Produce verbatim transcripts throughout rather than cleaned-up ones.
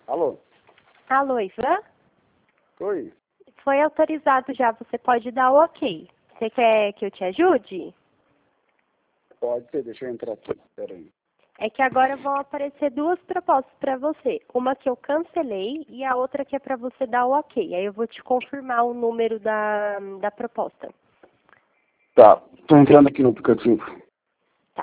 Alô? Alô, Ivan? Oi? Foi autorizado já, você pode dar o ok. Você quer que eu te ajude? Pode ser, deixa eu entrar aqui. Pera aí. É que agora vão aparecer duas propostas para você. Uma que eu cancelei e a outra que é para você dar o ok. Aí eu vou te confirmar o número da, da proposta. Tá, tô entrando aqui no aplicativo. Tá.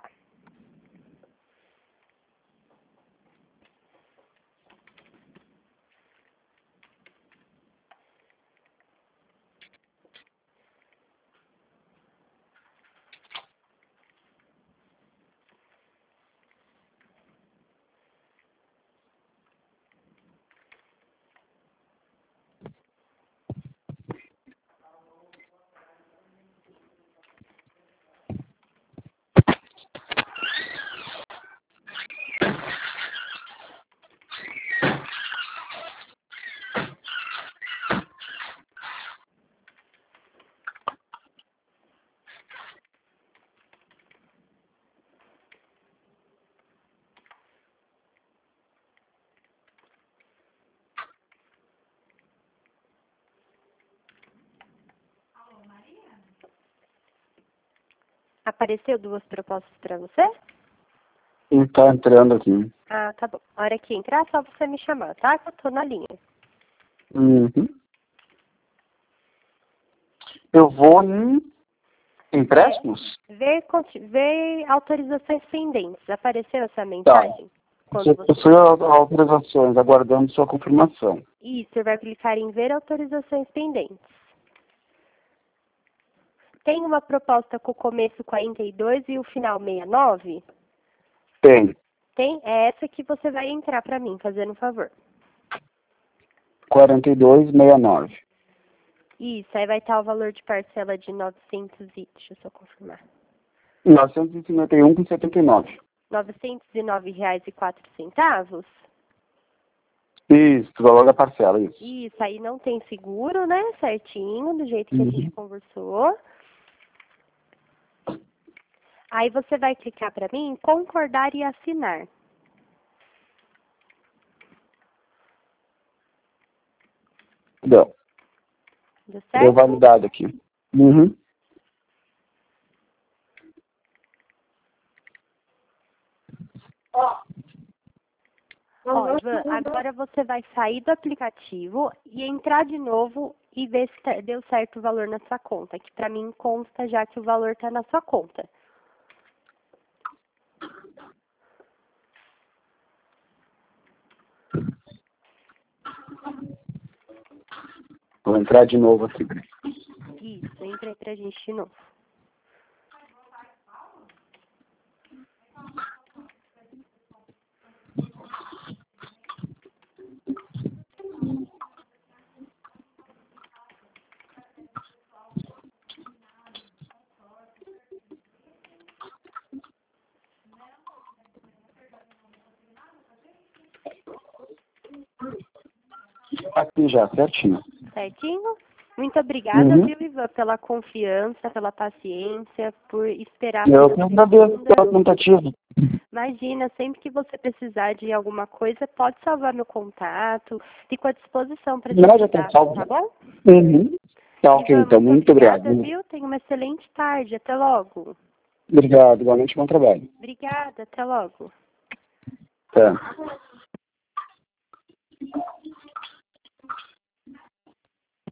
Apareceu duas propostas para você? Sim, tá entrando aqui. Ah, tá bom. A hora que entrar, é só você me chamar, tá? Que eu tô na linha. Uhum. Eu vou em empréstimos? É, ver, conti- ver autorizações pendentes. Apareceu essa Tá. mensagem? Quando Você você... possui a- autorizações, aguardando sua confirmação. Isso, você vai clicar em ver autorizações pendentes. Tem uma proposta com o começo quarenta e dois e o final sessenta e nove? Tem. Tem? É essa que você vai entrar para mim, fazendo um favor. quarenta e dois, sessenta e nove. Isso, aí vai estar o valor de parcela de novecentos e... Deixa eu só confirmar. novecentos e cinquenta e um com setenta e nove. novecentos e nove reais e quatro centavos? Isso, valor da parcela, isso. Isso, aí não tem seguro, né? Certinho, do jeito que a gente Uhum. conversou. Aí você vai clicar para mim em concordar e assinar. Deu. Deu Deu certo? validado aqui. Uhum. Ó, Ivan, agora você vai sair do aplicativo e entrar de novo e ver se tá- deu certo o valor na sua conta. Que para mim consta já que o valor está na sua conta. Vou entrar de novo aqui. Isso, entra aí pra gente de novo. Aqui já, certinho. Certinho? Muito obrigada, Uhum. viu, Ivan, pela confiança, pela paciência, por esperar Eu por que uma agradeço segunda. pela tentativa. Imagina, sempre que você precisar de alguma coisa, pode salvar meu contato. Fico à disposição para te Não, já tem ajudar, salvo. tá bom? Uhum. Tá ok, Ivan, então. muito Muito obrigada, obrigado. viu? Tenha uma excelente tarde. Até logo. Obrigado, igualmente bom trabalho. Obrigada, até logo. Tá.